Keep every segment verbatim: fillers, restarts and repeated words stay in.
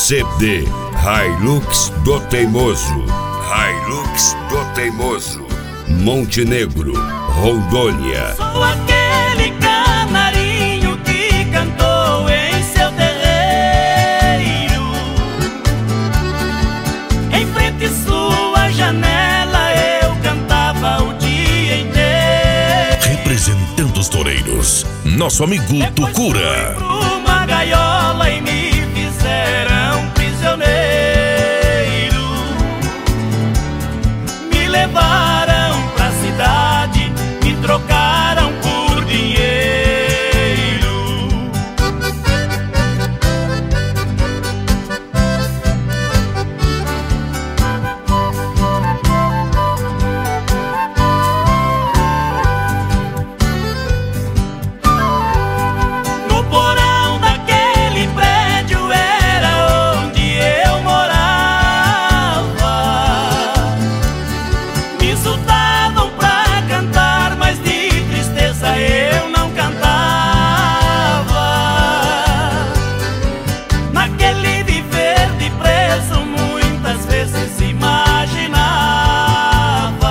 C D Hilux do Teimoso. Hilux do Teimoso. Montenegro, Rondônia. Sou aquele canarinho que cantou em seu terreiro. Em frente sua janela eu cantava o dia inteiro. Representando os toureiros, nosso amigo Tucura. Fui pra uma gaiola e me fizeram prisioneiro. Me levaram pra cidade, me trocaram por dinheiro. No porão daquele prédio era onde eu morava. Me insultavam pra cantar, mas de tristeza eu não cantava. Naquele viver de preso muitas vezes imaginava: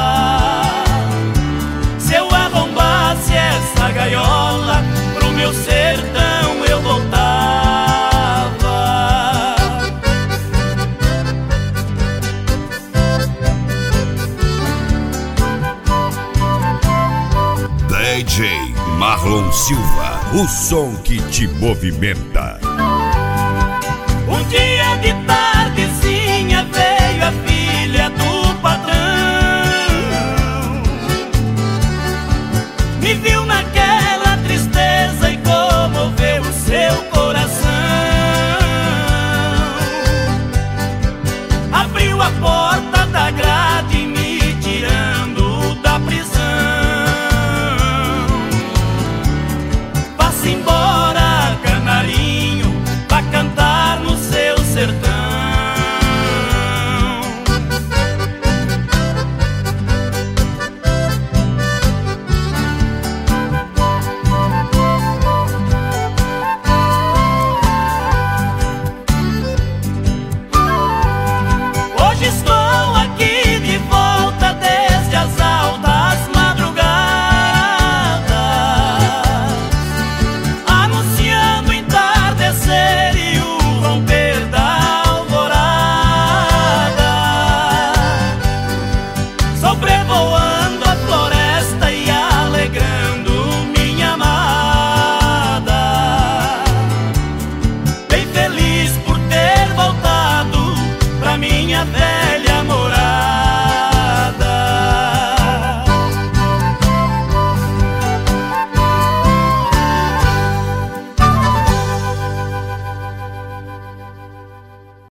se eu arrombasse essa gaiola, pro meu sertão eu voltava. D J Marlon Silva, o som que te movimenta. Um dia de tardezinha veio a filha do patrão. Me viu na